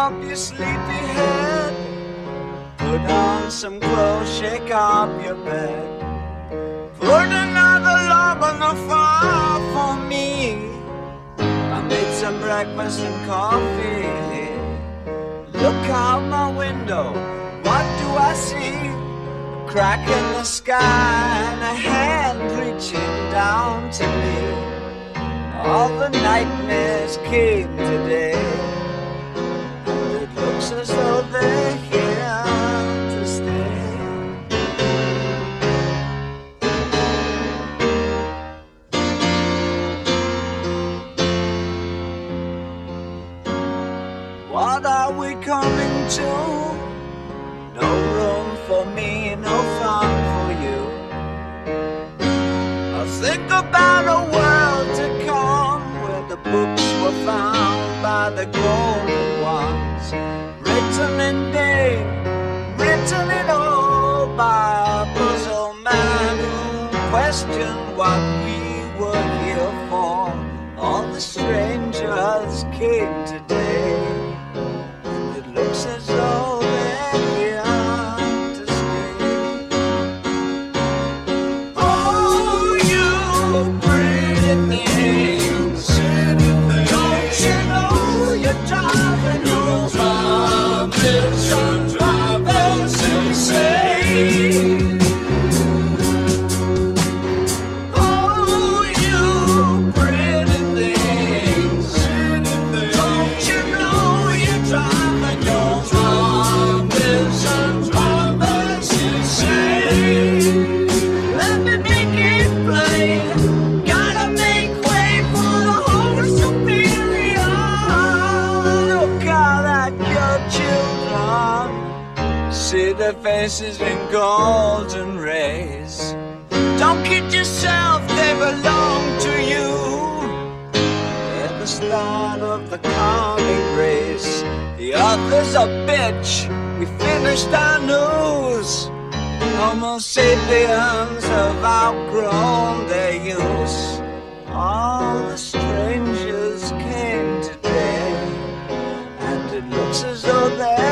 up your sleepy head. Put on some clothes, shake up your bed. Put another log on the fire for me. I made some breakfast and coffee. Look out my window, what do I see? A crack in the sky and a hand reaching down to me. All the nightmares came today, and it looks as though they're here to stay. What are we coming to? No room for me, no fun for you. I think about a world to come, where the books were found by the golden ones, written in name, written in all by a puzzle man who questioned what we were here for. All the strangers came today, and it looks as though they're here to stay. Oh, you pretty things, don't you know you're driving your drivers insane? Oh, you pretty things, don't you know you're driving your drivers insane? Let me make it plain, gotta make way for the whole superior. Look out at your children, see their faces in golden rays. Don't kid yourself, they belong to you. At the start of the coming race, the author's a bitch, we finished our news. Homo sapiens have outgrown their use. All the strangers came today, and it looks as though they're